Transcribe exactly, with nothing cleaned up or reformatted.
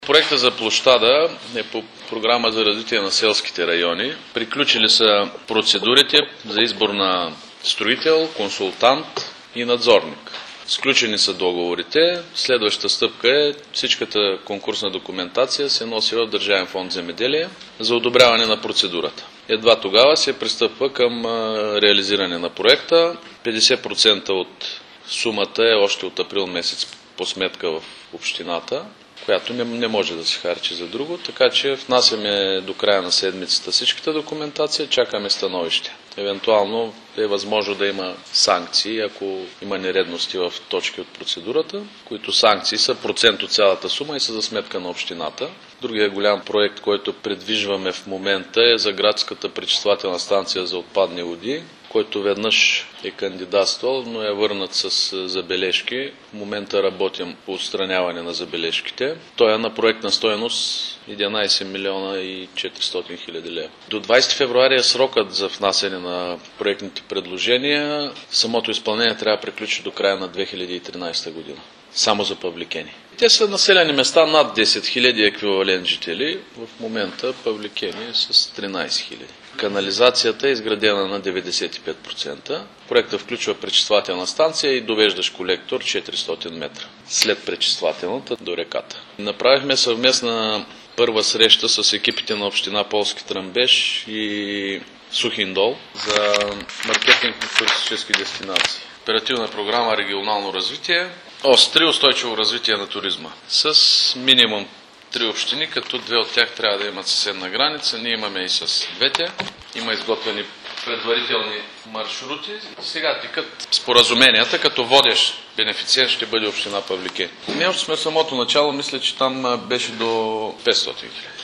Проекта за площада е по програма за развитие на селските райони. Приключили са процедурите за избор на строител, консултант и надзорник. Сключени са договорите. Следващата стъпка е всичката конкурсна документация се носи в Държавен фонд земеделие за одобряване на процедурата. Едва тогава се пристъпва към реализиране на проекта. петдесет процента от сумата е още от април месец по сметка в общината, която не, не може да се харчи за друго, така че внасяме до края на седмицата всичката документация, чакаме становище. Евентуално е възможно да има санкции, ако има нередности в точки от процедурата, които санкции са процент от цялата сума и са за сметка на общината. Другия голям проект, който предвижваме в момента е за градската пречиствателна станция за отпадни води, който веднъж е кандидатствал, но е върнат с забележки. В момента работим по отстраняване на забележките. Той е на проектна стойност единадесет милиона и четиристотин хиляди лева. До двадесети февруари е срокът за внасяне на проектните предложения. Самото изпълнение трябва да приключи до края на две хиляди и тринадесета година. Само за Павликени. Те са населени места над десет хиляди еквивалент жители. В момента Павликени е с тринадесет хиляди. Канализацията е изградена на деветдесет и пет процента. Проектът включва пречиствателна станция и довеждащ колектор четиристотин метра след пречиствателната до реката. Направихме съвместна първа среща с екипите на община Полски Тръмбеш и Сухиндол за маркетинг на туристически дестинации. Оперативна програма регионално развитие. ОС три устойчиво развитие на туризма. С минимум три общини, като две от тях трябва да имат съседна граница. Ние имаме и с двете. Има изготвени предварителни маршрути. Сега текат споразуменията, като водещ бенефициент ще бъде община Павликени. Ние още сме в самото начало, мисля, че там беше до петстотин хиляди.